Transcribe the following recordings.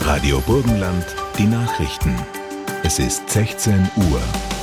Radio Burgenland, die Nachrichten. Es ist 16 Uhr.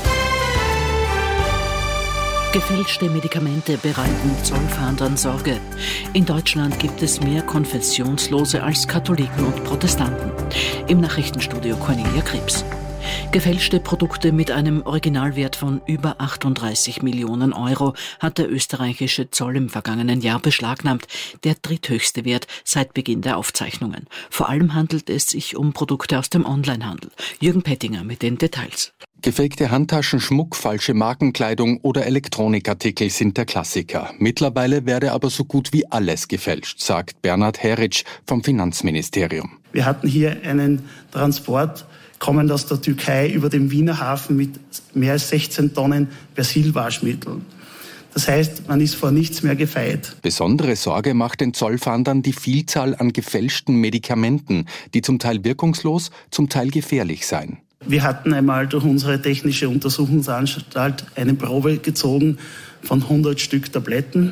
Gefälschte Medikamente bereiten Zollfahndern Sorge. In Deutschland gibt es mehr Konfessionslose als Katholiken und Protestanten. Im Nachrichtenstudio Cornelia Krebs. Gefälschte Produkte mit einem Originalwert von über 38 Millionen Euro hat der österreichische Zoll im vergangenen Jahr beschlagnahmt, der dritthöchste Wert seit Beginn der Aufzeichnungen. Vor allem handelt es sich um Produkte aus dem Onlinehandel. Jürgen Pettinger mit den Details. Gefakte Handtaschen, Schmuck, falsche Markenkleidung oder Elektronikartikel sind der Klassiker. Mittlerweile werde aber so gut wie alles gefälscht, sagt Bernhard Heric vom Finanzministerium. Wir hatten hier einen Transport kommend aus der Türkei über den Wiener Hafen mit mehr als 16 Tonnen Persilwaschmittel. Das heißt, man ist vor nichts mehr gefeit. Besondere Sorge macht den Zollfahndern die Vielzahl an gefälschten Medikamenten, die zum Teil wirkungslos, zum Teil gefährlich seien. Wir hatten einmal durch unsere technische Untersuchungsanstalt eine Probe gezogen von 100 Stück Tabletten.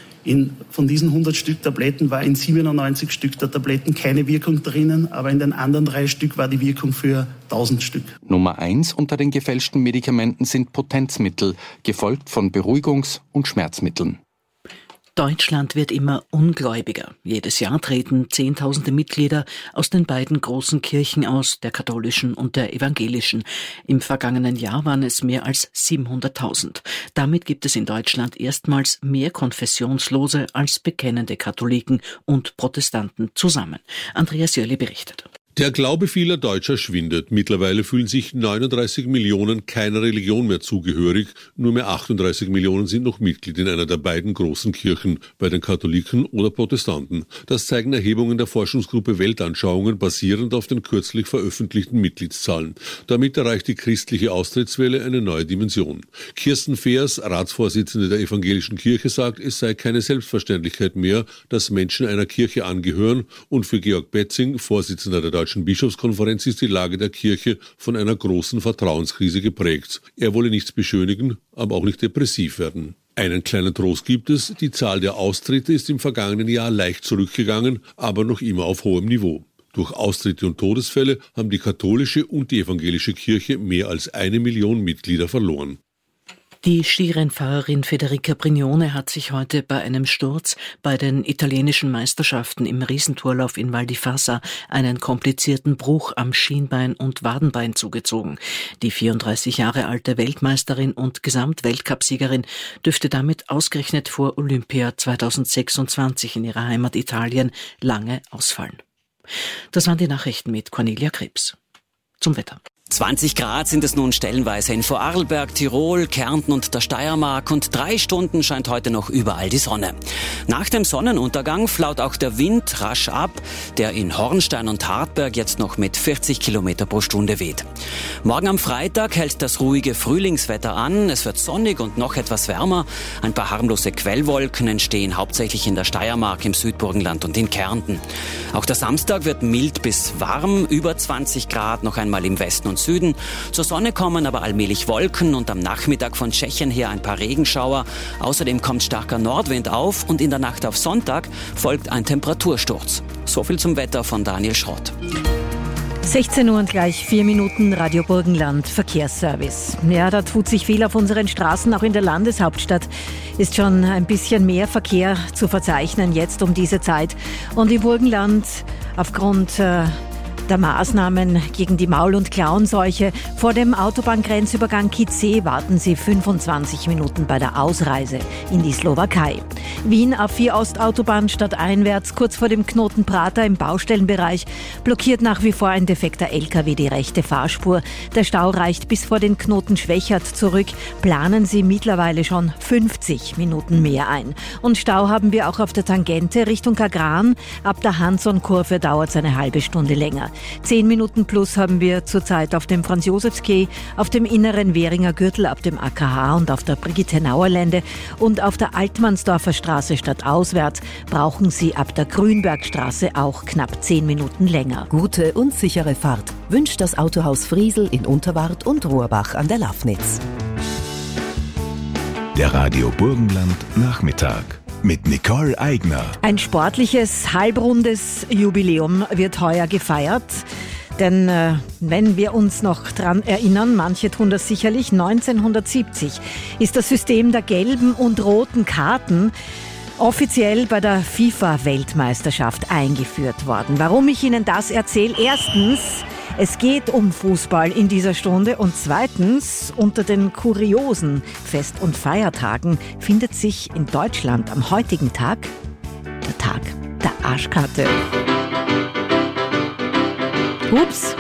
Von diesen 100 Stück Tabletten war in 97 Stück der Tabletten keine Wirkung drinnen, aber in den anderen 3 Stück war die Wirkung für 1000 Stück. Nummer 1 unter den gefälschten Medikamenten sind Potenzmittel, gefolgt von Beruhigungs- und Schmerzmitteln. Deutschland wird immer ungläubiger. Jedes Jahr treten Zehntausende Mitglieder aus den beiden großen Kirchen aus, der katholischen und der evangelischen. Im vergangenen Jahr waren es mehr als 700.000. Damit gibt es in Deutschland erstmals mehr Konfessionslose als bekennende Katholiken und Protestanten zusammen. Andreas Jölle berichtet. Der Glaube vieler Deutscher schwindet. Mittlerweile fühlen sich 39 Millionen keiner Religion mehr zugehörig. Nur mehr 38 Millionen sind noch Mitglied in einer der beiden großen Kirchen, bei den Katholiken oder Protestanten. Das zeigen Erhebungen der Forschungsgruppe Weltanschauungen basierend auf den kürzlich veröffentlichten Mitgliedszahlen. Damit erreicht die christliche Austrittswelle eine neue Dimension. Kirsten Feers, Ratsvorsitzende der Evangelischen Kirche, sagt, es sei keine Selbstverständlichkeit mehr, dass Menschen einer Kirche angehören. Und für Georg Betzing, Vorsitzender der Deutschen Bischofskonferenz, ist die Lage der Kirche von einer großen Vertrauenskrise geprägt. Er wolle nichts beschönigen, aber auch nicht depressiv werden. Einen kleinen Trost gibt es, die Zahl der Austritte ist im vergangenen Jahr leicht zurückgegangen, aber noch immer auf hohem Niveau. Durch Austritte und Todesfälle haben die katholische und die evangelische Kirche mehr als 1 Million Mitglieder verloren. Die Skirennfahrerin Federica Brignone hat sich heute bei einem Sturz bei den italienischen Meisterschaften im Riesentourlauf in Val di Fassa einen komplizierten Bruch am Schienbein und Wadenbein zugezogen. Die 34 Jahre alte Weltmeisterin und Gesamtweltcupsiegerin dürfte damit ausgerechnet vor Olympia 2026 in ihrer Heimat Italien lange ausfallen. Das waren die Nachrichten mit Cornelia Krebs. Zum Wetter. 20 Grad sind es nun stellenweise in Vorarlberg, Tirol, Kärnten und der Steiermark und 3 Stunden scheint heute noch überall die Sonne. Nach dem Sonnenuntergang flaut auch der Wind rasch ab, der in Hornstein und Hartberg jetzt noch mit 40 Kilometer pro Stunde weht. Morgen am Freitag hält das ruhige Frühlingswetter an, es wird sonnig und noch etwas wärmer. Ein paar harmlose Quellwolken entstehen hauptsächlich in der Steiermark, im Südburgenland und in Kärnten. Auch der Samstag wird mild bis warm, über 20 Grad noch einmal im Westen und Süden. Zur Sonne kommen aber allmählich Wolken und am Nachmittag von Tschechien her ein paar Regenschauer. Außerdem kommt starker Nordwind auf und in der Nacht auf Sonntag folgt ein Temperatursturz. So viel zum Wetter von Daniel Schrott. 16 Uhr und gleich 4 Minuten Radio Burgenland Verkehrsservice. Ja, da tut sich viel auf unseren Straßen. Auch in der Landeshauptstadt ist schon ein bisschen mehr Verkehr zu verzeichnen jetzt um diese Zeit. Und im Burgenland aufgrund der Maßnahmen gegen die Maul- und Klauenseuche vor dem Autobahngrenzübergang Kitzé warten Sie 25 Minuten bei der Ausreise in die Slowakei. Wien A4 Ostautobahn stadteinwärts, kurz vor dem Knoten Prater im Baustellenbereich, blockiert nach wie vor ein defekter LKW die rechte Fahrspur. Der Stau reicht bis vor den Knoten Schwächert zurück. Planen Sie mittlerweile schon 50 Minuten mehr ein. Und Stau haben wir auch auf der Tangente Richtung Kagran. Ab der Hanson-Kurve dauert es eine halbe Stunde länger. 10 Minuten plus haben wir zurzeit auf dem Franz-Josefs-Quai, auf dem inneren Währinger Gürtel, ab dem AKH und auf der Brigitte-Nauer-Lände und auf der Altmannsdorfer Straße stadtauswärts brauchen Sie ab der Grünbergstraße auch knapp 10 Minuten länger. Gute und sichere Fahrt wünscht das Autohaus Friesel in Unterwart und Rohrbach an der Lafnitz. Der Radio Burgenland Nachmittag mit Nicole Eigner. Ein sportliches, halbrundes Jubiläum wird heuer gefeiert. Denn wenn wir uns noch dran erinnern, manche tun das sicherlich, 1970 ist das System der gelben und roten Karten offiziell bei der FIFA-Weltmeisterschaft eingeführt worden. Warum ich Ihnen das erzähle? Erstens, es geht um Fußball in dieser Stunde und zweitens, unter den kuriosen Fest- und Feiertagen findet sich in Deutschland am heutigen Tag der Tag der Arschkarte. Ups.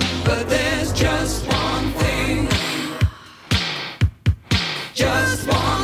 Just one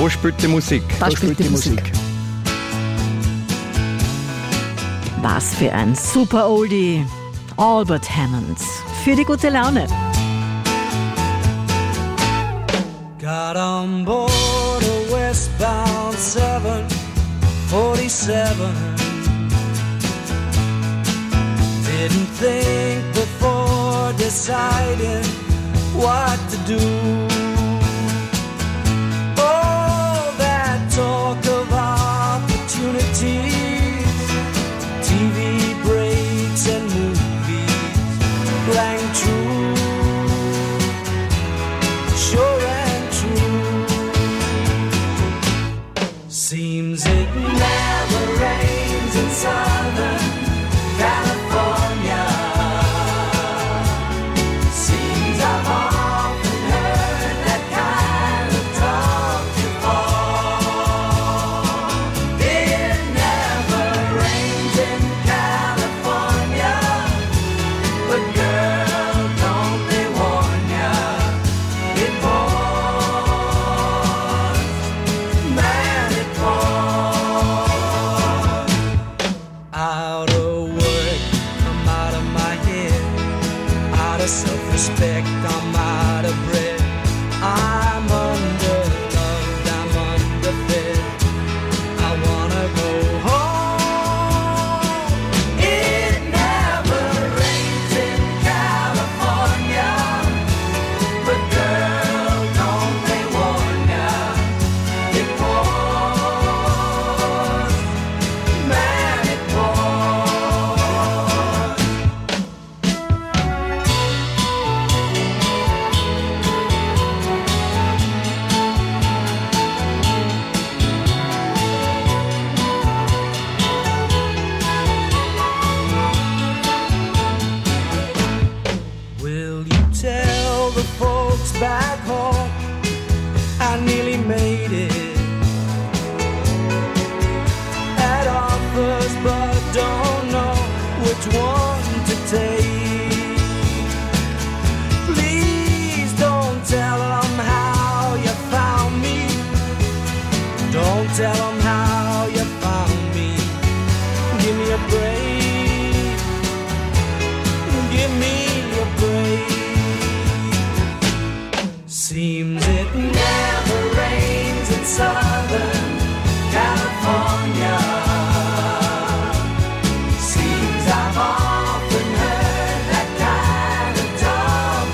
Da spielt die Musik. Da spielt die Musik. Was für ein super Oldie. Albert Hammond. Für die gute Laune. Got on board a westbound 747. Didn't think before deciding what to do. Oh, that talk of opportunities, TV breaks and movies rang true, sure and true. Seems it never rains in Southern California. Seems I've often heard that kind of talk before. It never rains in California, but girl, don't they warn ya, it pours, man, it pours. Out of work, I'm out of my head. Out of self-respect, I'm out of breath. I'm underloved, I'm underfed. I wanna go home. It never rains in California, but girl, don't they warn ya, it pours, man, it pours. Will you tell the folks back home I nearly made it? Had offers but don't know which one to take. Please don't tell them how you found me. Don't tell them how you found me. Give me a break. Give me a break. Seems it never rains in Southern California. Seems I've often heard that kind of talk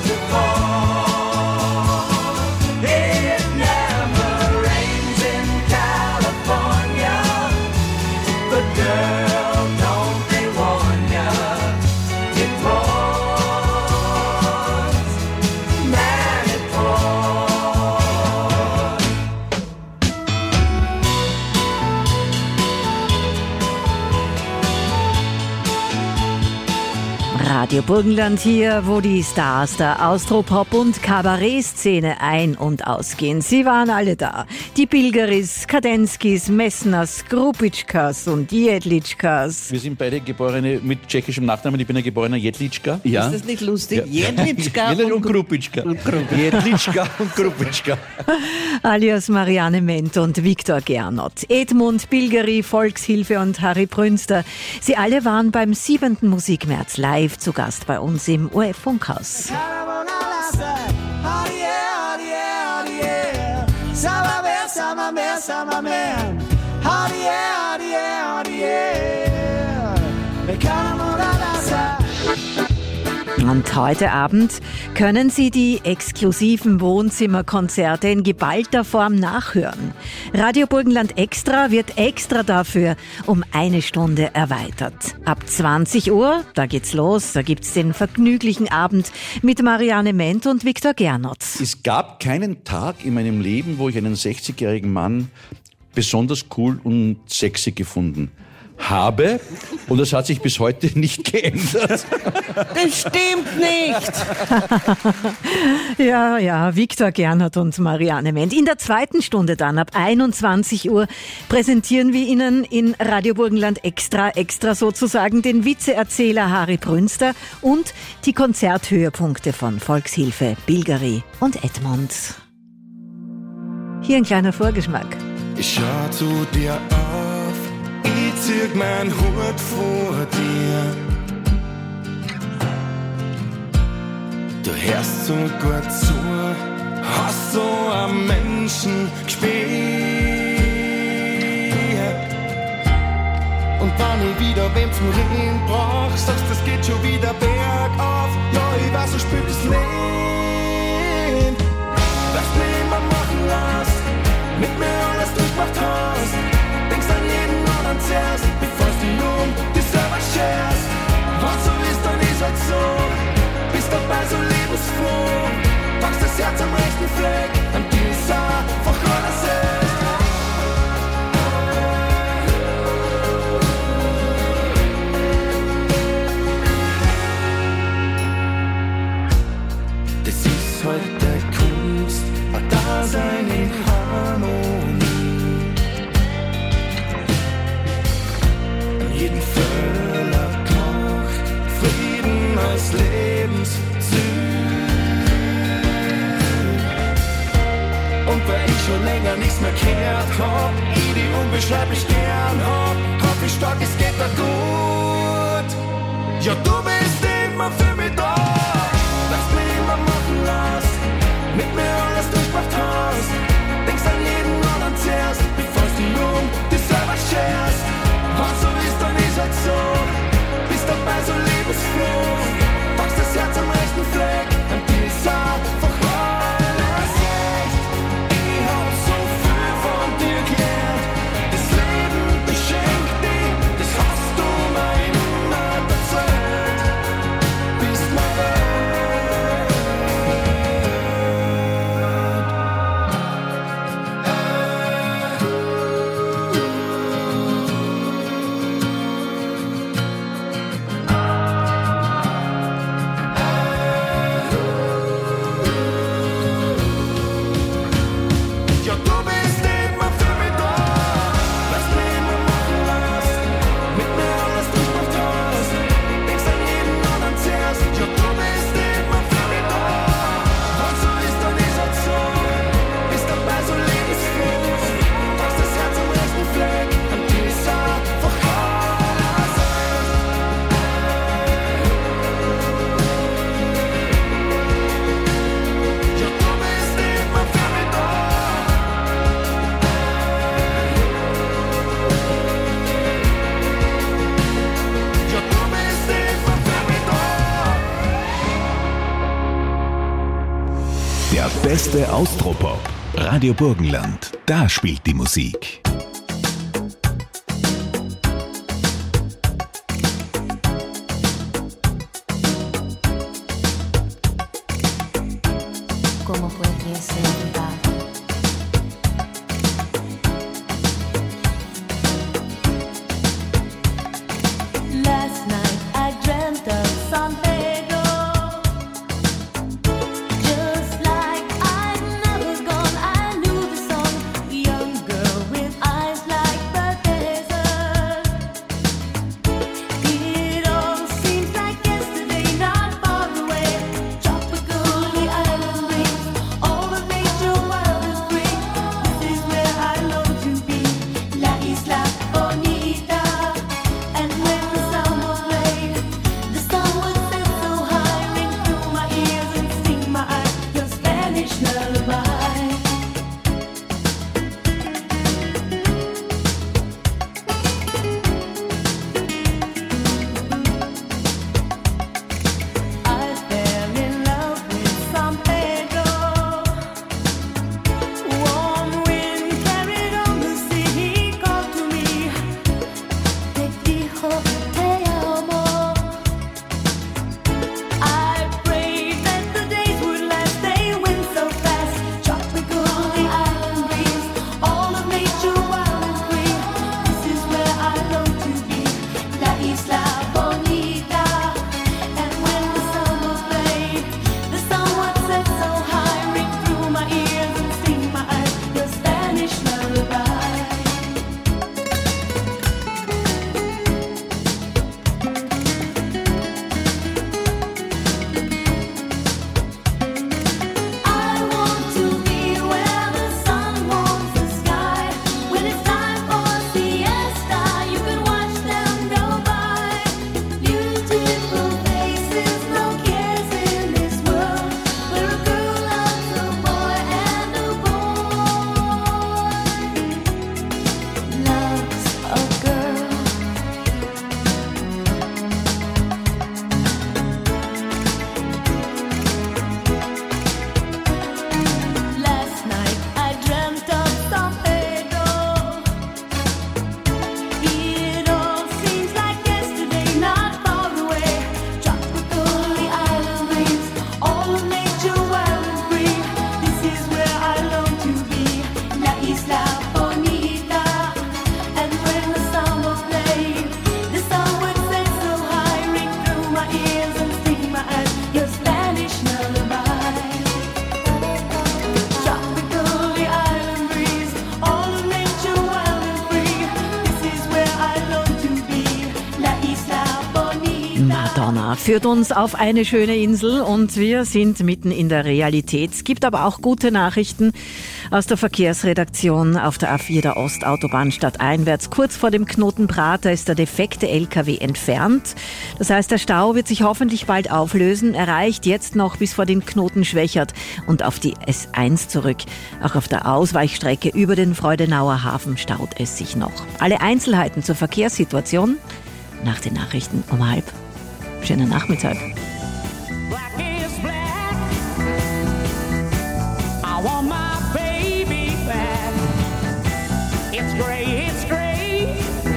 before. It never rains in California, but girl, don't they warn ya, it pours, man, it pours. Radio Burgenland hier, wo die Stars der Austropop- und Kabarettszene ein- und ausgehen. Sie waren alle da. Die Bilgeris, Kadenskis, Messners, Grupitschkas und Jedlitschkas. Wir sind beide Geborene mit tschechischem Nachnamen. Ich bin ein geborener Jedlitschka. Ja. Ist das nicht lustig? Ja. Jedlitschka und Grupitschka. Jedlitschka und Grupitschka. Alias Marianne Ment und Viktor Gernot. Edmund Bilgeri, Volkshilfe und Harry Brünster. Sie alle waren beim 7. Musikmärz live zu Gast bei uns im ORF-Funkhaus. Und heute Abend können Sie die exklusiven Wohnzimmerkonzerte in geballter Form nachhören. Radio Burgenland Extra wird extra dafür um 1 Stunde erweitert. Ab 20 Uhr, da geht's los, da gibt's den vergnüglichen Abend mit Marianne Ment und Viktor Gernot. Es gab keinen Tag in meinem Leben, wo ich einen 60-jährigen Mann besonders cool und sexy gefunden habe, und das hat sich bis heute nicht geändert. Das stimmt nicht! Ja, Viktor Gernot und Marianne Ment. In der 2. Stunde dann, ab 21 Uhr, präsentieren wir Ihnen in Radio Burgenland extra sozusagen den Witzeerzähler Harry Brünster und die Konzerthöhepunkte von Volkshilfe, Bilgeri und Edmund. Hier ein kleiner Vorgeschmack. Ich schau zu dir auf, ich zieh mein Hut vor dir. Du hörst so gut zu, hast so am Menschen gespielt. Und wenn ich wieder wem zum Reden brauch, sagst es geht schon wieder bergauf. Ja, ich weiß, so spielt das Leben. Was du immer machen lässt, mit mir alles durchmacht hast. Denkst an jeden anderen zuerst, bevor du dich selber scherst. Was so ist, dann ist halt so. Bist dabei so lebensfroh. Packst das Herz am rechten Fleck, an dieser Woche alles ist. Das ist heute Kunst, ein Dasein in Harmonie. An jeden Völler kocht Frieden als Lebensziel. Und weil ich schon länger nichts mehr gehört hab, ich die unbeschreiblich gern hab, hoffe ich stark, es geht da gut. Ja, du bist immer für mich da. Lass mich immer machen lässt, mit mir alles durchmacht hast. Denkst an jeden anderen zuerst, bevor du dich selber scherst. Was so ist, dann ist halt so. Bist dabei so lebensfroh. Packst das Herz am rechten Fleck, an dieser Woche alles echt. Ich hab so viel von dir gelernt. Das Leben beschenkt dich, das hast du mir immer erzählt. Bist mein ja, du bist immer für mich da. Lass mich immer machen lässt, mit mir alles durchmacht hast. Denkst an jeden anderen zuerst. Ja, du bist immer für mich da. Was so ist, dann ist halt so. Bist dabei so lebensfroh. Packst das Herz am rechten Fleck, an dieser Woche alles ist. Ja, du bist immer für mich da. Ja, du bist immer für mich da. Der beste Austropop. Radio Burgenland. Da spielt die Musik. ¿Cómo fue que se va? Last night I dreamt of San Pedro, just like I'd never gone. I knew the song, young girl with eyes like the desert. It all seems like yesterday, not far away. Tropical, the island breeze, all the nature. Ja, führt uns auf eine schöne Insel und wir sind mitten in der Realität. Es gibt aber auch gute Nachrichten aus der Verkehrsredaktion auf der A4 der Ostautobahn stadteinwärts. Kurz vor dem Knoten Prater ist der defekte LKW entfernt. Das heißt, der Stau wird sich hoffentlich bald auflösen, erreicht jetzt noch bis vor den Knoten Schwächert und auf die S1 zurück. Auch auf der Ausweichstrecke über den Freudenauer Hafen staut es sich noch. Alle Einzelheiten zur Verkehrssituation nach den Nachrichten um 12:30. Schönen Nachmittag. Black is black. I want my baby back. It's gray, it's gray.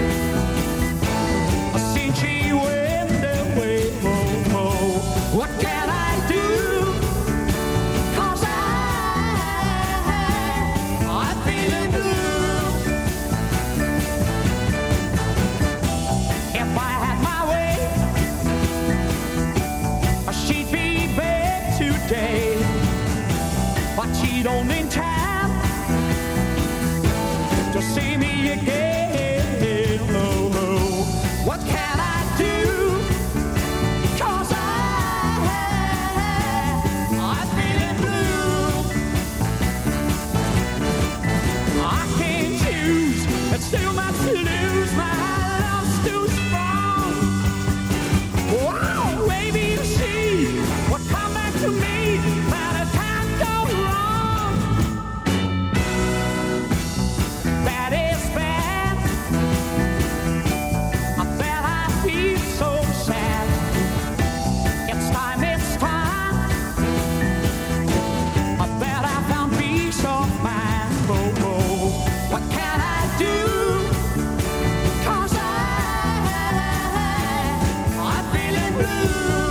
Since she went away, oh, oh. What can I do? 'Cause I'm feeling blue. If I had my way, she'd be back today, but she don't in time to see me again. Oh, oh. What can I do? 'Cause I'm feeling blue. I can't choose, it's too much to lose. My love's too strong. Wow, maybe you see what come back to me, but it can't go wrong. Bad is bad. I bet I feel so sad. It's time, it's time. I bet I found peace of mind. Oh, oh. What can I do? 'Cause I'm feeling blue.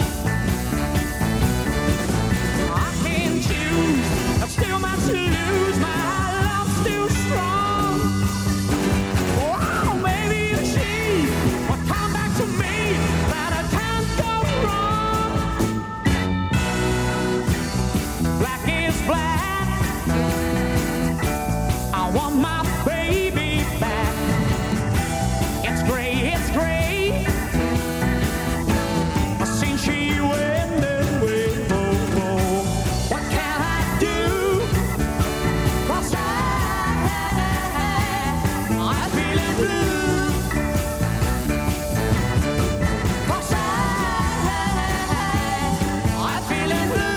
I can't choose, I've still much to lose. My love's too strong. Wow, maybe you see what come back to me, that I can't go wrong. Black is black. I want my baby back. It's gray, it's gray. Since she went away, oh, oh. What can I do? 'Cause I'm feeling blue. 'Cause I'm feeling blue.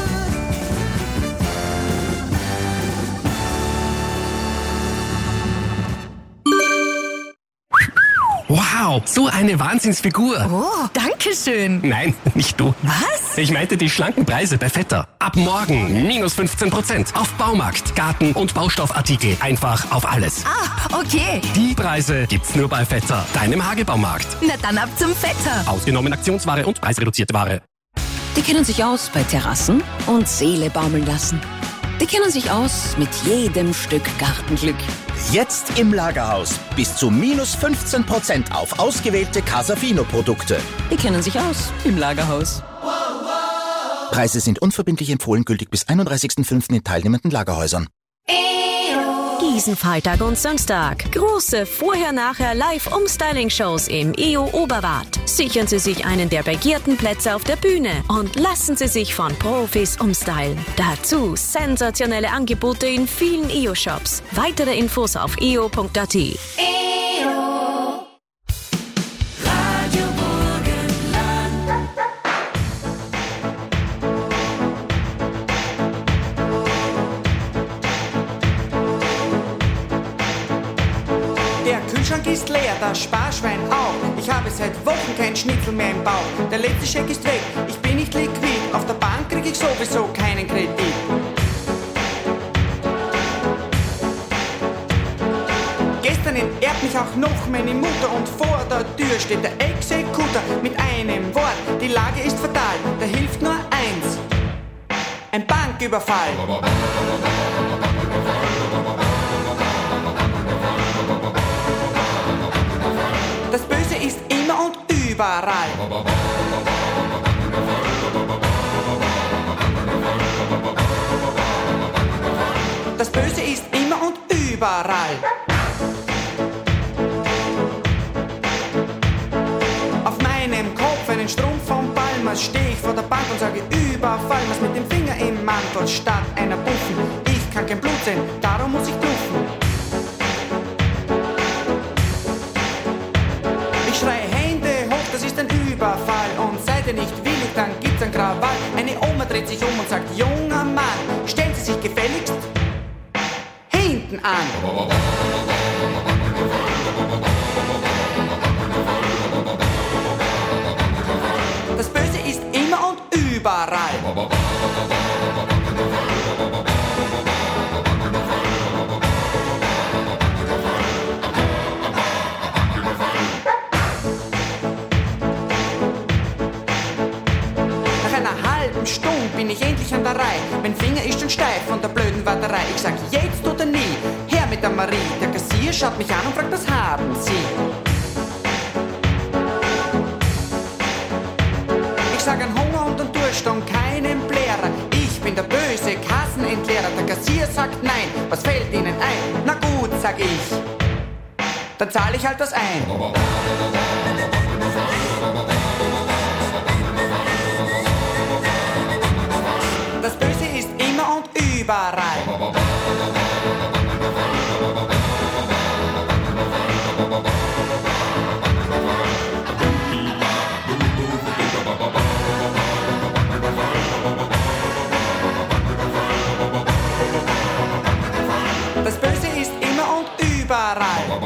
Wow, so eine Wahnsinnsfigur. Oh, danke schön. Nein, nicht du. Was? Ich meinte die schlanken Preise bei Vetter. Ab morgen minus 15% auf Baumarkt, Garten- und Baustoffartikel. Einfach auf alles. Ah, okay. Die Preise gibt's nur bei Vetter, deinem Hagebaumarkt. Na dann ab zum Vetter. Ausgenommen Aktionsware und preisreduzierte Ware. Die kennen sich aus bei Terrassen und Seele baumeln lassen. Die kennen sich aus mit jedem Stück Gartenglück. Jetzt im Lagerhaus. Bis zu minus 15% auf ausgewählte Casafino-Produkte. Die kennen sich aus im Lagerhaus. Preise sind unverbindlich empfohlen, gültig bis 31.05. in teilnehmenden Lagerhäusern. Gießen-Freitag und Samstag. Große Vorher-Nachher-Live-Umstyling-Shows im EO Oberwart. Sichern Sie sich einen der begehrten Plätze auf der Bühne und lassen Sie sich von Profis umstylen. Dazu sensationelle Angebote in vielen EO-Shops. Weitere Infos auf eo.at. Der Kühlschrank ist leer, das Sparschwein auch. Ich habe seit Wochen kein Schnitzel mehr im Bauch. Der letzte Scheck ist weg, ich bin nicht liquid. Auf der Bank krieg ich sowieso keinen Kredit. Gestern entehrt mich auch noch meine Mutter und vor der Tür steht der Exekutor mit einem Wort. Die Lage ist fatal, da hilft nur eins: ein Banküberfall. Das Böse ist immer und überall. Das Böse ist immer und überall. Auf meinem Kopf einen einen Strumpf vom Palmas, steh ich vor der Bank und sage Überfall, was mit dem Finger im Mantel statt einer Buffen. Ich kann kein Blut sehen, darum muss ich bluffen. Ich schreie Hände hoch, das ist ein Überfall. Und seid ihr nicht willig, dann gibt's ein Krawall. Eine Oma dreht sich um und sagt, junger Mann, stellen Sie sich gefälligst hinten an. Das Böse ist immer und überall. Stunde bin ich endlich an der Reihe. Mein Finger ist schon steif von der blöden Warterei. Ich sag jetzt oder nie, her mit der Marie. Der Kassier schaut mich an und fragt, was haben Sie? Ich sag an Hunger und an Durst und keinen Blärer. Ich bin der böse Kassenentleerer. Der Kassier sagt nein, was fällt Ihnen ein? Na gut, sag ich, dann zahle ich halt was ein. Das Böse ist immer und überall. Das Böse ist immer und überall.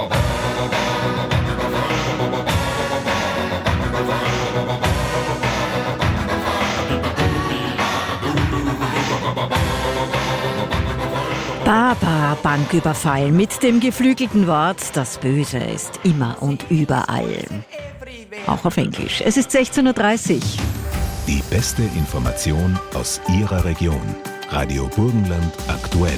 Baba Banküberfall mit dem geflügelten Wort, das Böse ist immer und überall. Auch auf Englisch. Es ist 16.30 Uhr. Die beste Information aus Ihrer Region. Radio Burgenland aktuell.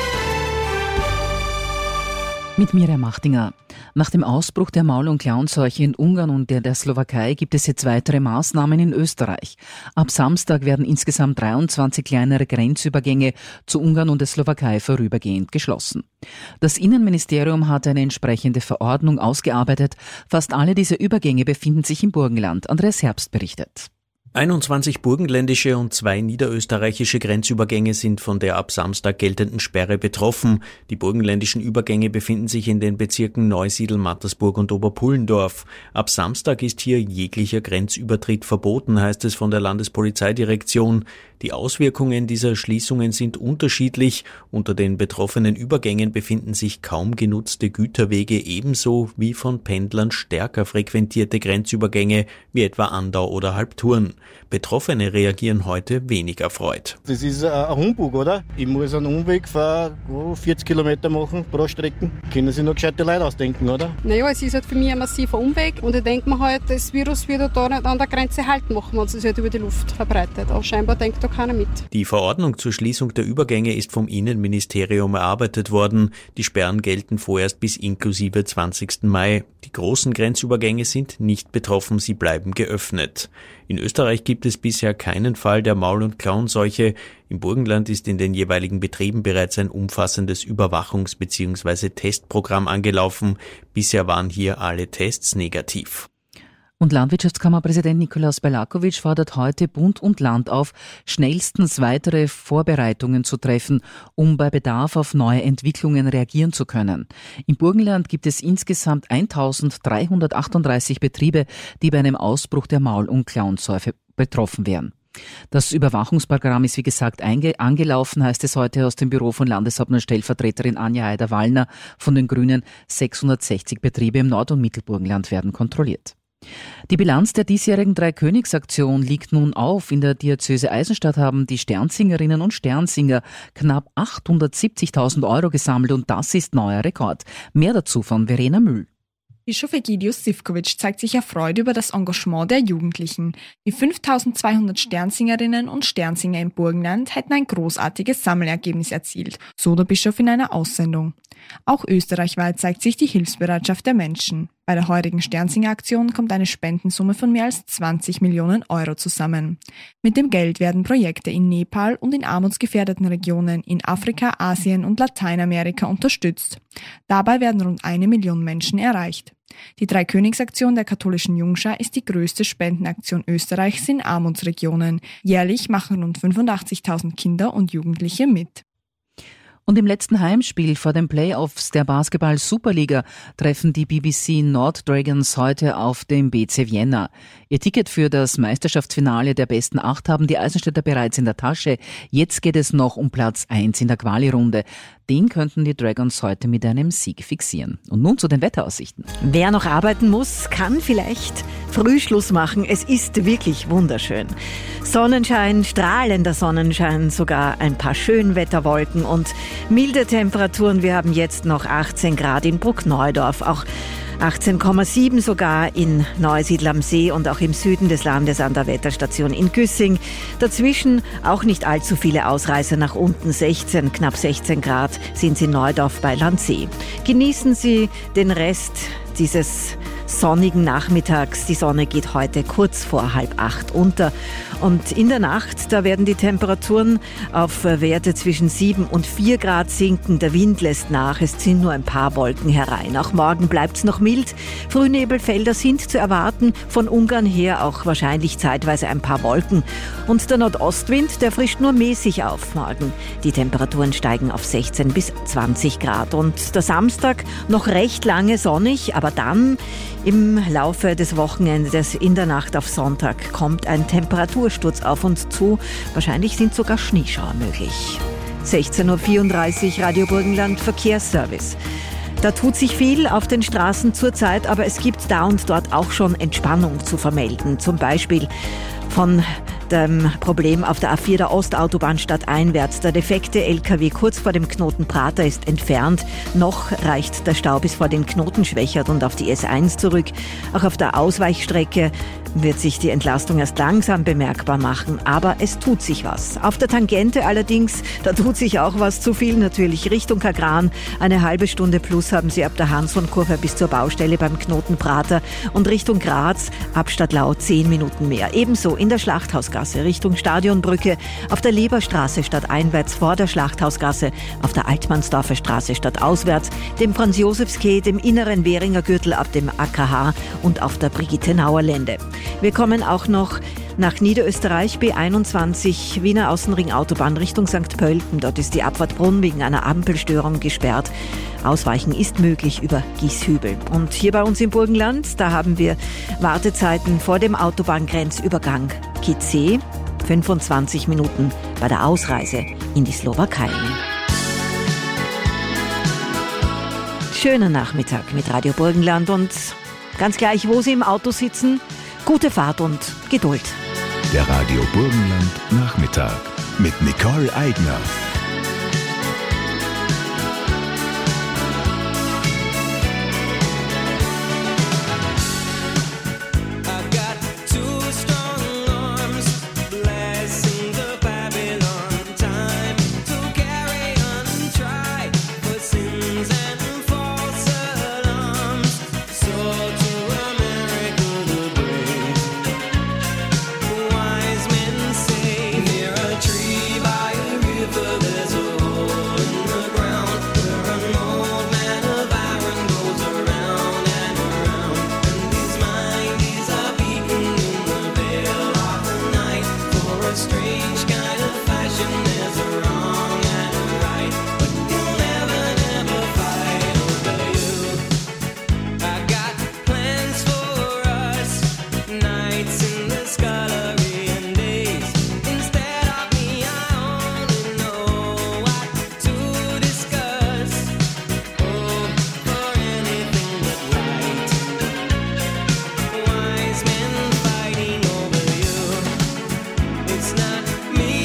Mit Miriam Machtinger. Nach dem Ausbruch der Maul- und Klauenseuche in Ungarn und der Slowakei gibt es jetzt weitere Maßnahmen in Österreich. Ab Samstag werden insgesamt 23 kleinere Grenzübergänge zu Ungarn und der Slowakei vorübergehend geschlossen. Das Innenministerium hat eine entsprechende Verordnung ausgearbeitet. Fast alle dieser Übergänge befinden sich im Burgenland. Andreas Herbst berichtet. 21 burgenländische und 2 niederösterreichische Grenzübergänge sind von der ab Samstag geltenden Sperre betroffen. Die burgenländischen Übergänge befinden sich in den Bezirken Neusiedl, Mattersburg und Oberpullendorf. Ab Samstag ist hier jeglicher Grenzübertritt verboten, heißt es von der Landespolizeidirektion. Die Auswirkungen dieser Schließungen sind unterschiedlich. Unter den betroffenen Übergängen befinden sich kaum genutzte Güterwege, ebenso wie von Pendlern stärker frequentierte Grenzübergänge wie etwa Andau oder Halbturn. Betroffene reagieren heute wenig erfreut. Das ist ein Humbug, oder? Ich muss einen Umweg von 40 Kilometer machen pro Strecke. Können sich noch gescheite Leute ausdenken, oder? Naja, es ist halt für mich ein massiver Umweg und ich denke mir halt, das Virus wird da nicht an der Grenze halten machen, wenn es sich halt über die Luft verbreitet. Aber scheinbar denkt da keiner mit. Die Verordnung zur Schließung der Übergänge ist vom Innenministerium erarbeitet worden. Die Sperren gelten vorerst bis inklusive 20. Mai. Die großen Grenzübergänge sind nicht betroffen, sie bleiben geöffnet. In Österreich gibt es bisher keinen Fall der Maul- und Klauenseuche. Im Burgenland ist in den jeweiligen Betrieben bereits ein umfassendes Überwachungs- bzw. Testprogramm angelaufen. Bisher waren hier alle Tests negativ. Und Landwirtschaftskammerpräsident Nikolaus Belakovic fordert heute Bund und Land auf, schnellstens weitere Vorbereitungen zu treffen, um bei Bedarf auf neue Entwicklungen reagieren zu können. Im Burgenland gibt es insgesamt 1338 Betriebe, die bei einem Ausbruch der Maul- und Klauenseuche betroffen wären. Das Überwachungsprogramm ist wie gesagt angelaufen, heißt es heute aus dem Büro von Landeshauptmann-Stellvertreterin Anja Heider-Wallner von den Grünen. 660 Betriebe im Nord- und Mittelburgenland werden kontrolliert. Die Bilanz der diesjährigen Dreikönigsaktion liegt nun auf. In der Diözese Eisenstadt haben die Sternsingerinnen und Sternsinger knapp 870.000 Euro gesammelt und das ist neuer Rekord. Mehr dazu von Verena Mühl. Bischof Egidius Sivkovic zeigt sich erfreut über das Engagement der Jugendlichen. Die 5200 Sternsingerinnen und Sternsinger im Burgenland hätten ein großartiges Sammelergebnis erzielt, so der Bischof in einer Aussendung. Auch österreichweit zeigt sich die Hilfsbereitschaft der Menschen. Bei der heurigen Sternsinger-Aktion kommt eine Spendensumme von mehr als 20 Millionen Euro zusammen. Mit dem Geld werden Projekte in Nepal und in armutsgefährdeten Regionen in Afrika, Asien und Lateinamerika unterstützt. Dabei werden rund 1 Million Menschen erreicht. Die Dreikönigsaktion der katholischen Jungschar ist die größte Spendenaktion Österreichs in Armutsregionen. Jährlich machen rund 85.000 Kinder und Jugendliche mit. Und im letzten Heimspiel vor den Playoffs der Basketball-Superliga treffen die BBC Nord Dragons heute auf den BC Vienna. Ihr Ticket für das Meisterschaftsfinale der besten 8 haben die Eisenstädter bereits in der Tasche. Jetzt geht es noch um Platz 1 in der Quali-Runde. Den könnten die Dragons heute mit einem Sieg fixieren. Und nun zu den Wetteraussichten. Wer noch arbeiten muss, kann vielleicht Frühschluss machen. Es ist wirklich wunderschön. Sonnenschein, strahlender Sonnenschein, sogar ein paar Schönwetterwolken und milde Temperaturen. Wir haben jetzt noch 18 Grad in Bruckneudorf, auch 18,7 sogar in Neusiedl am See und auch im Süden des Landes an der Wetterstation in Güssing. Dazwischen auch nicht allzu viele Ausreißer nach unten. Knapp 16 Grad sind sie in Neudorf bei Landsee. Genießen Sie den Rest dieses sonnigen Nachmittags. Die Sonne geht heute kurz vor 7:30 unter. Und in der Nacht, da werden die Temperaturen auf Werte zwischen 7 und 4 Grad sinken. Der Wind lässt nach, es ziehen nur ein paar Wolken herein. Auch morgen bleibt es noch mild. Frühnebelfelder sind zu erwarten. Von Ungarn her auch wahrscheinlich zeitweise ein paar Wolken. Und der Nordostwind, der frischt nur mäßig auf morgen. Die Temperaturen steigen auf 16 bis 20 Grad. Und der Samstag noch recht lange sonnig, aber dann im Laufe des Wochenendes in der Nacht auf Sonntag kommt ein Temperatursturz auf uns zu. Wahrscheinlich sind sogar Schneeschauer möglich. 16:34 Uhr Radio Burgenland Verkehrsservice. Da tut sich viel auf den Straßen zurzeit, aber es gibt da und dort auch schon Entspannung zu vermelden. Zum Beispiel von dem Problem auf der A4 der Ostautobahn stadteinwärts. Der defekte LKW kurz vor dem Knoten Prater ist entfernt. Noch reicht der Stau bis vor den Knoten Schwächert und auf die S1 zurück. Auch auf der Ausweichstrecke wird sich die Entlastung erst langsam bemerkbar machen, aber es tut sich was. Auf der Tangente allerdings, da tut sich auch was, zu viel natürlich. Richtung Kagran, eine halbe Stunde plus haben Sie ab der Hansson-Kurve bis zur Baustelle beim Knoten Prater und Richtung Graz ab Stadtlau 10 Minuten mehr. Ebenso in der Schlachthausgasse Richtung Stadionbrücke, auf der Leberstraße stadteinwärts vor der Schlachthausgasse, auf der Altmannsdorfer Straße stadtauswärts, dem Franz-Josefs-Quai, dem inneren Währinger Gürtel ab dem AKH und auf der Brigitte-Nauer Lände. Wir kommen auch noch nach Niederösterreich, B21, Wiener Außenring Autobahn Richtung St. Pölten. Dort ist die Abfahrt Brunn wegen einer Ampelstörung gesperrt. Ausweichen ist möglich über Gieshübel. Und hier bei uns im Burgenland, da haben wir Wartezeiten vor dem Autobahngrenzübergang Kitzee, 25 Minuten bei der Ausreise in die Slowakei. Schöner Nachmittag mit Radio Burgenland und ganz gleich, wo Sie im Auto sitzen, gute Fahrt und Geduld. Der Radio Burgenland Nachmittag mit Nicole Eigner. Me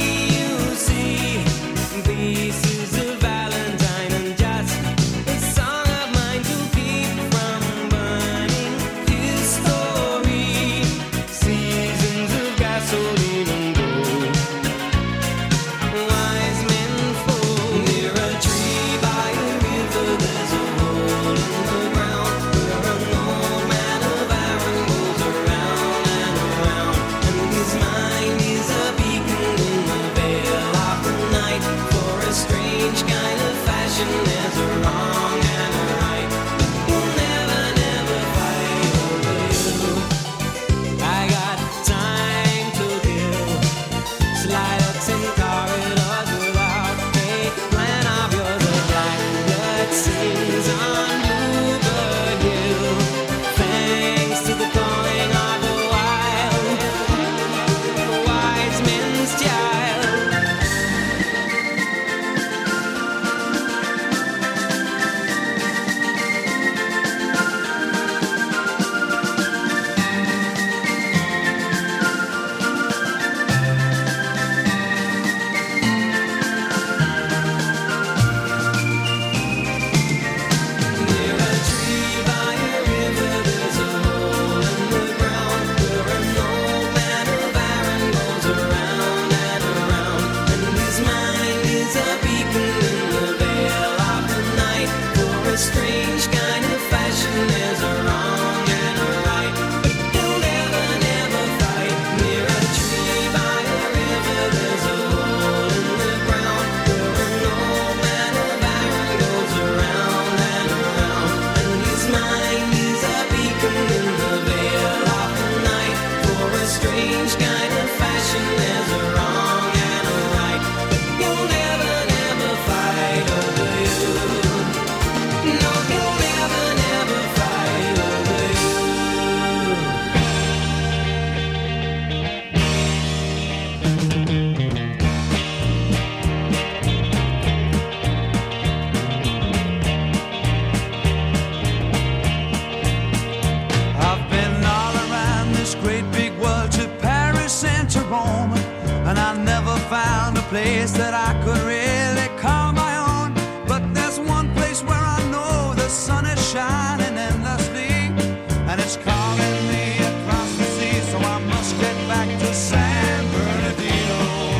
and I never found a place that I could really call my own. But there's one place where I know the sun is shining endlessly, and it's calling me across the sea, so I must get back to San Bernardino.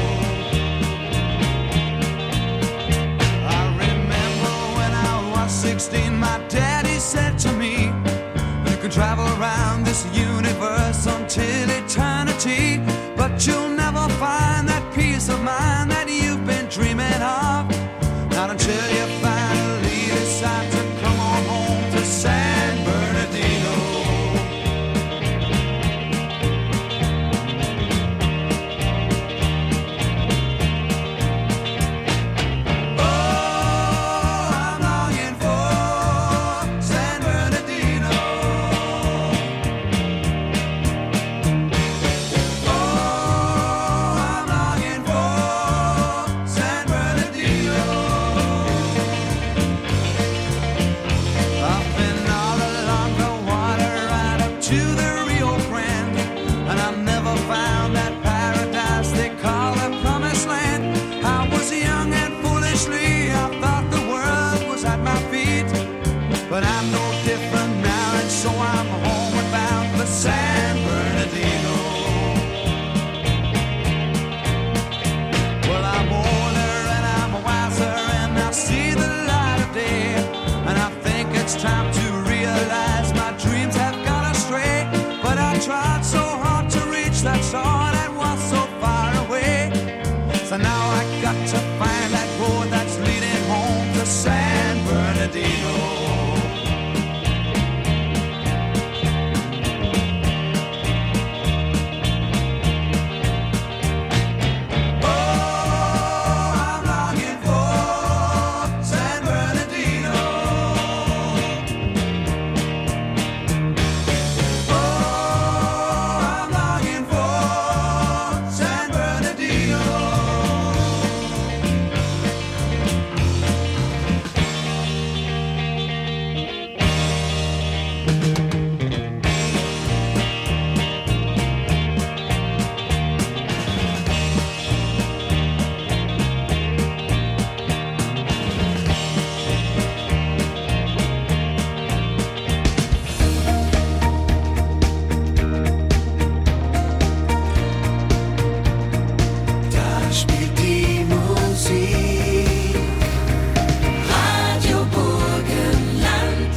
I remember when I was 16, my daddy said to me, you could travel around this universe until eternity, but you'll never find that peace of mind that you've been dreaming of. Not until you finally decide to come on home to San Bernardino. Oh, I'm longing for San Bernardino. Oh, I'm longing for San Bernardino. I've been all along the water right up to the Rio Grande, and I never found that paradise they call the promised land. I was young and foolishly I thought the world was at my feet, but I'm no different now, and so I'm homeward bound for San Bernardino. Well, I'm older and I'm wiser, and I see the light of day, and I think it's time to realize my dreams have gone astray. But I tried so hard to reach that shore that was so far away, so now I got to find that road that's leading home to San Bernardino. Oh, I'm longing for San Bernardino. Oh, I'm longing for San Bernardino. Da spielt die Musik, Radio Burgenland.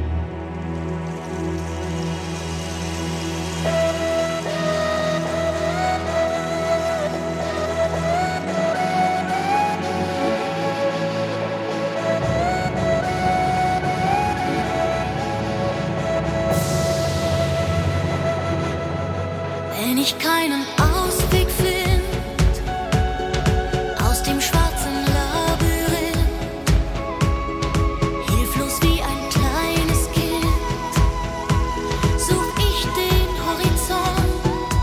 Wenn ich keinen Ausweg find aus dem schwarzen Labyrinth, hilflos wie ein kleines Kind, such ich den Horizont.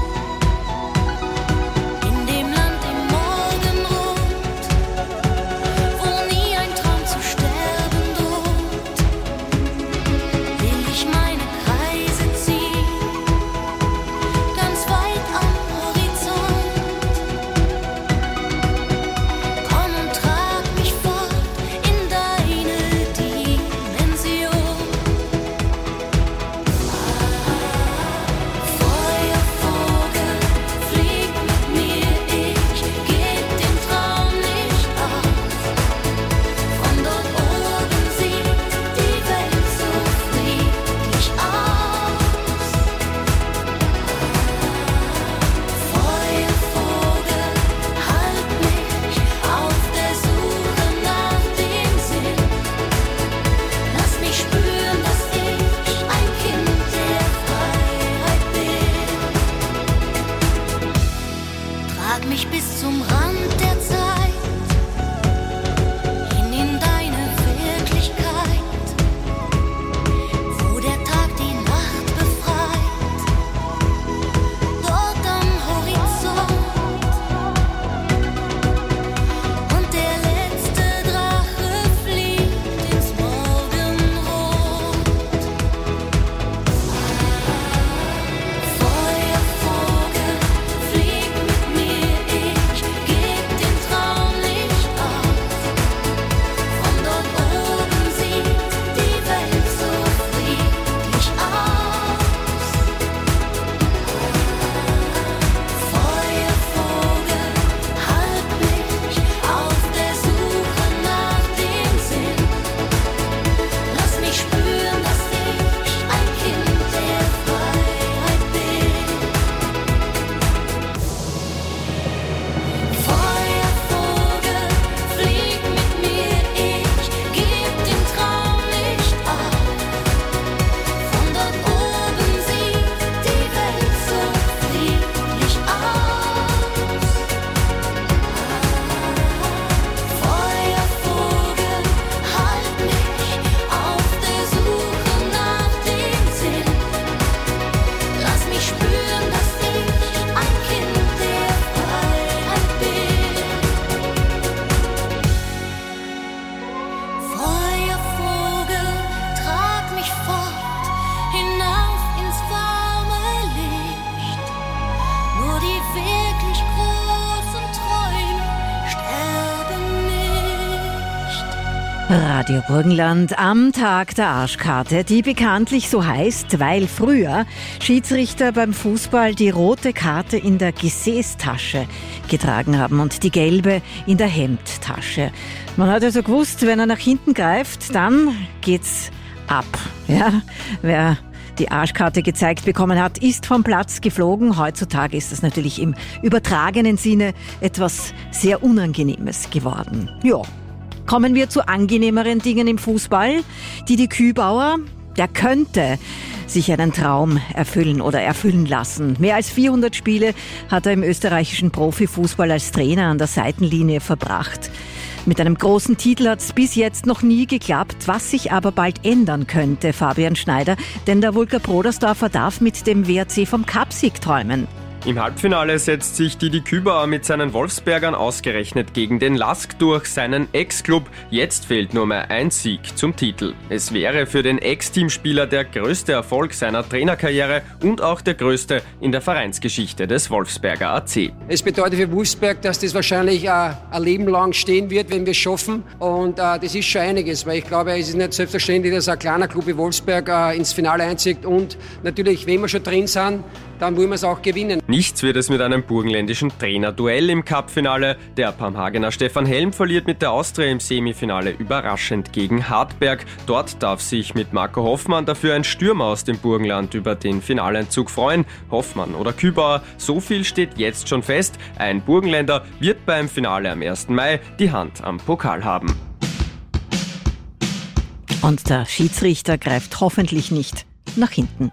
In dem Land im Morgenrot, wo nie ein Traum zu sterben droht, will ich meine Kreise ziehen, ganz weit am Horizont. Komm und trag mich fort in deine Dimension. Feuervogel, flieg mit mir, ich geb den Traum nicht auf. Von dort oben sieht die Welt so friedlich aus. Feuervogel, halt mich auf der Suche nach dem Sinn. Lass mich spüren, dass ich ein Kind der Freiheit bin. Trag mich bis zum Rand der Zeit, hin in deine Wirklichkeit, wo der Tag die Nacht befreit. Dort am Horizont und der letzte Drache fliegt ins Morgenrot. Feuervogel, flieg mit mir, ich Radio Burgenland am Tag der Arschkarte, die bekanntlich so heißt, weil früher Schiedsrichter beim Fußball die rote Karte in der Gesäßtasche getragen haben und die gelbe in der Hemdtasche. Man hat also gewusst, wenn er nach hinten greift, dann geht's ab. Ja, wer die Arschkarte gezeigt bekommen hat, ist vom Platz geflogen. Heutzutage ist das natürlich im übertragenen Sinne etwas sehr Unangenehmes geworden. Ja. Kommen wir zu angenehmeren Dingen im Fußball. Didi Kübauer, der könnte sich einen Traum erfüllen oder erfüllen lassen. Mehr als 400 Spiele hat er im österreichischen Profifußball als Trainer an der Seitenlinie verbracht. Mit einem großen Titel hat es bis jetzt noch nie geklappt, was sich aber bald ändern könnte, Fabian Schneider, denn der Vulker Brodersdorfer darf mit dem WRC vom Cupsieg träumen. Im Halbfinale setzt sich Didi Kübauer mit seinen Wolfsbergern ausgerechnet gegen den LASK durch, seinen Ex-Club. Jetzt fehlt nur mehr ein Sieg zum Titel. Es wäre für den Ex-Teamspieler der größte Erfolg seiner Trainerkarriere und auch der größte in der Vereinsgeschichte des Wolfsberger AC. Es bedeutet für Wolfsberg, dass das wahrscheinlich ein Leben lang stehen wird, wenn wir es schaffen. Und das ist schon einiges, weil ich glaube, es ist nicht selbstverständlich, dass ein kleiner Club wie Wolfsberg ins Finale einzieht. Und natürlich, wenn wir schon drin sind, dann wollen wir es auch gewinnen. Nichts wird es mit einem burgenländischen Trainerduell im Cup-Finale. Der Pamhagener Stefan Helm verliert mit der Austria im Semifinale überraschend gegen Hartberg. Dort darf sich mit Marco Hoffmann dafür ein Stürmer aus dem Burgenland über den Finaleinzug freuen. Hoffmann oder Kübauer, so viel steht jetzt schon fest. Ein Burgenländer wird beim Finale am 1. Mai die Hand am Pokal haben. Und der Schiedsrichter greift hoffentlich nicht nach hinten.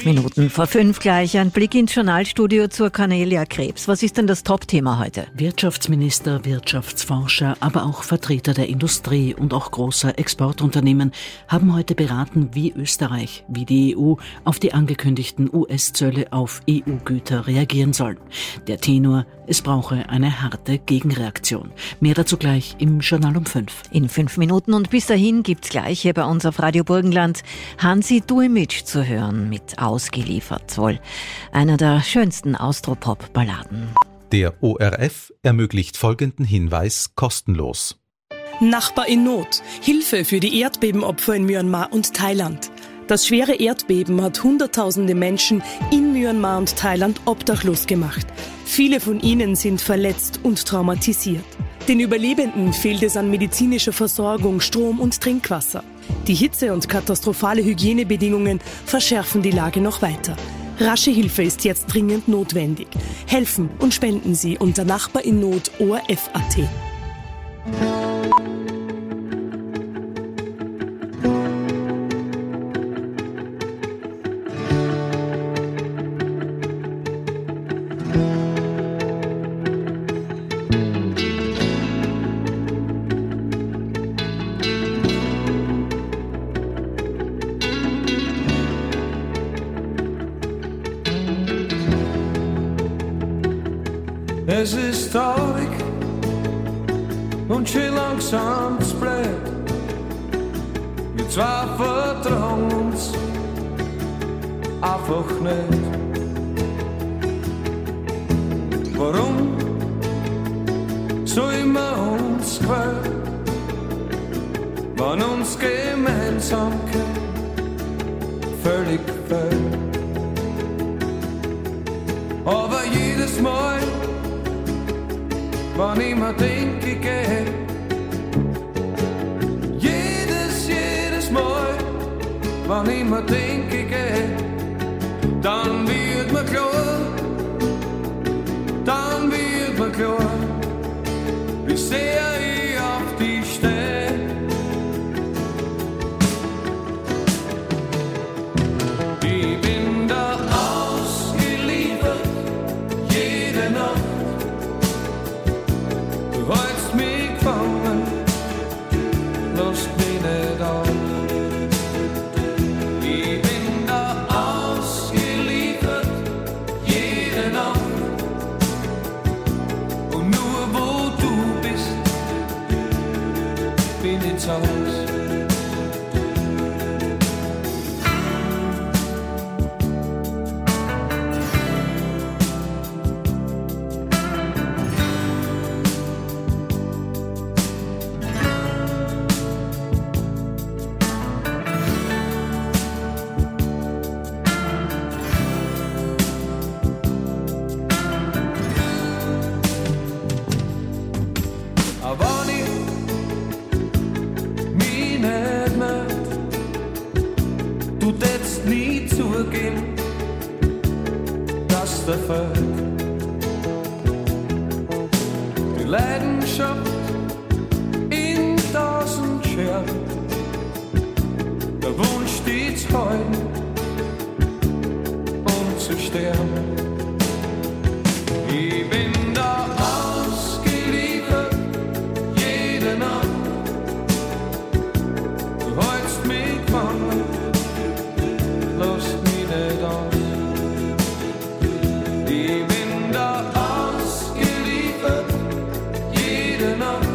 Minuten vor 5 gleich. Ein Blick ins Journalstudio zur Cornelia Krebs. Was ist denn das Top-Thema heute? Wirtschaftsminister, Wirtschaftsforscher, aber auch Vertreter der Industrie und auch großer Exportunternehmen haben heute beraten, wie Österreich, wie die EU auf die angekündigten US-Zölle auf EU-Güter reagieren sollen. Der Tenor: Es brauche eine harte Gegenreaktion. Mehr dazu gleich im Journal um 5. In 5 Minuten und bis dahin gibt's gleich hier bei uns auf Radio Burgenland Hansi Duimic zu hören mit Ausgeliefert, wohl einer der schönsten Austropop-Balladen. Der ORF ermöglicht folgenden Hinweis kostenlos. Nachbar in Not. Hilfe für die Erdbebenopfer in Myanmar und Thailand. Das schwere Erdbeben hat Hunderttausende Menschen in Myanmar und Thailand obdachlos gemacht. Viele von ihnen sind verletzt und traumatisiert. Den Überlebenden fehlt es an medizinischer Versorgung, Strom und Trinkwasser. Die Hitze und katastrophale Hygienebedingungen verschärfen die Lage noch weiter. Rasche Hilfe ist jetzt dringend notwendig. Helfen und spenden Sie unter Nachbar in Not ORF.at. Es ist traurig und schön langsam spät. Wir zwei vertrauen uns einfach nicht. Warum soll man uns quälen, wenn uns Gemeinsamkeit völlig fehlt? Aber jedes Mal, wann ich mir denke, ich geh, jedes Mal, wann ich mir denke, ich geh, dann wird mir klar, wie sehr ich auf dich steh. Ich bin da ausgeliefert, jede Nacht. Du hältst mich gefangen, lass mich nicht auf. Ich bin da ausgeliefert, jede Nacht. Und nur wo du bist, bin ich zu Haus. Die Leidenschaft in 1000 Scherben, der Wunsch steht zu halten und zu sterben. Ich bin da ausgeliefert, jede Nacht. Du hältst mich gefangen, lass mich nicht aus. Ich bin da ausgeliefert, jede Nacht.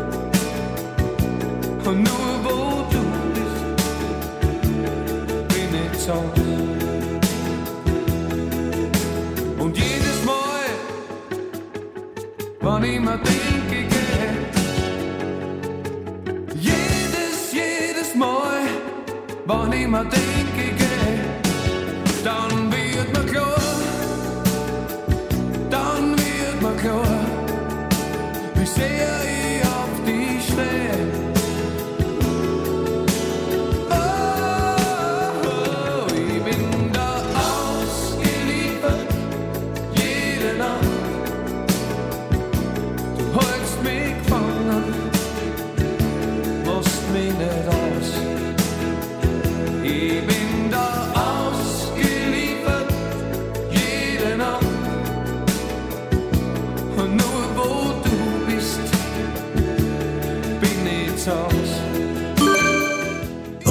Und nur wo du bist, bin ich zu Hause. Und jedes Mal, wann ich mir denke, ich geh, jedes Mal, wann ich mir denke, ich geh, dann wird mir klar, wie sehr ich auf dich steh. Oh, ich bin da ausgeliefert, jede Nacht. Du hältst mich gefangen, lässt mich nicht aus. Ich bin da ausgeliefert.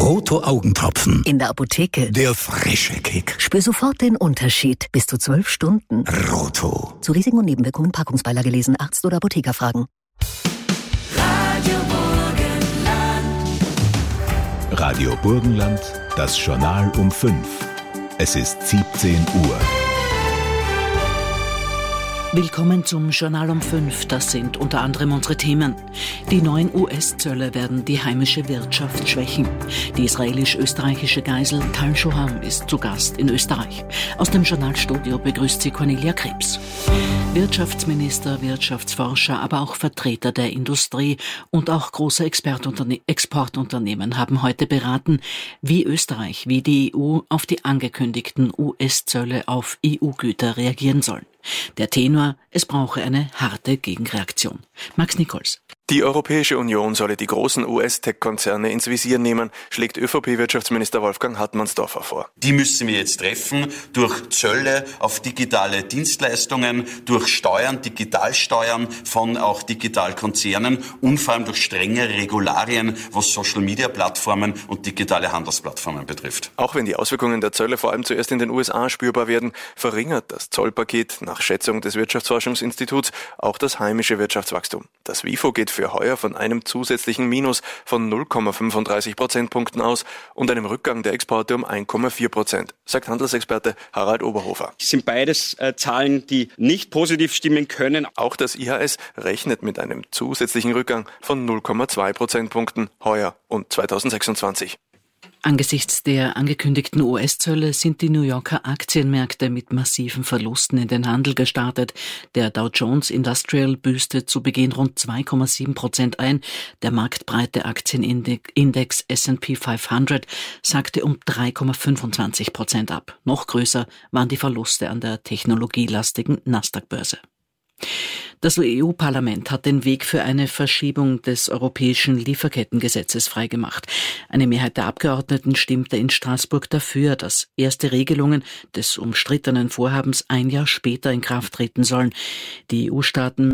Roto Augentropfen. In der Apotheke. Der frische Kick. Spür sofort den Unterschied. Bis zu 12 Stunden. Roto. Zu Risiken und Nebenwirkungen Packungsbeilage lesen, Arzt oder Apotheker fragen. Radio Burgenland, das Journal um 5. Es ist 17 Uhr. Willkommen zum Journal um 5. Das sind unter anderem unsere Themen. Die neuen US-Zölle werden die heimische Wirtschaft schwächen. Die israelisch-österreichische Geisel Tal Shoham ist zu Gast in Österreich. Aus dem Journalstudio begrüßt sie Cornelia Krebs. Wirtschaftsminister, Wirtschaftsforscher, aber auch Vertreter der Industrie und auch große Exportunternehmen haben heute beraten, wie Österreich, wie die EU auf die angekündigten US-Zölle auf EU-Güter reagieren sollen. Der Tenor, es brauche eine harte Gegenreaktion. Max Nichols. Die Europäische Union solle die großen US-Tech-Konzerne ins Visier nehmen, schlägt ÖVP-Wirtschaftsminister Wolfgang Hartmannsdorfer vor. Die müssen wir jetzt treffen durch Zölle auf digitale Dienstleistungen, durch Steuern, Digitalsteuern von auch Digitalkonzernen und vor allem durch strenge Regularien, was Social-Media-Plattformen und digitale Handelsplattformen betrifft. Auch wenn die Auswirkungen der Zölle vor allem zuerst in den USA spürbar werden, verringert das Zollpaket nach Schätzung des Wirtschaftsforschungsinstituts auch das heimische Wirtschaftswachstum. Das WIFO geht für heuer von einem zusätzlichen Minus von 0,35 Prozentpunkten aus und einem Rückgang der Exporte um 1,4%, sagt Handelsexperte Harald Oberhofer. Das sind beides Zahlen, die nicht positiv stimmen können. Auch das IHS rechnet mit einem zusätzlichen Rückgang von 0,2 Prozentpunkten heuer und 2026. Angesichts der angekündigten US-Zölle sind die New Yorker Aktienmärkte mit massiven Verlusten in den Handel gestartet. Der Dow Jones Industrial büßte zu Beginn rund 2,7% ein. Der marktbreite Aktienindex S&P 500 sackte um 3,25% ab. Noch größer waren die Verluste an der technologielastigen Nasdaq-Börse. Das EU-Parlament hat den Weg für eine Verschiebung des europäischen Lieferkettengesetzes freigemacht. Eine Mehrheit der Abgeordneten stimmte in Straßburg dafür, dass erste Regelungen des umstrittenen Vorhabens ein Jahr später in Kraft treten sollen. Die EU-Staaten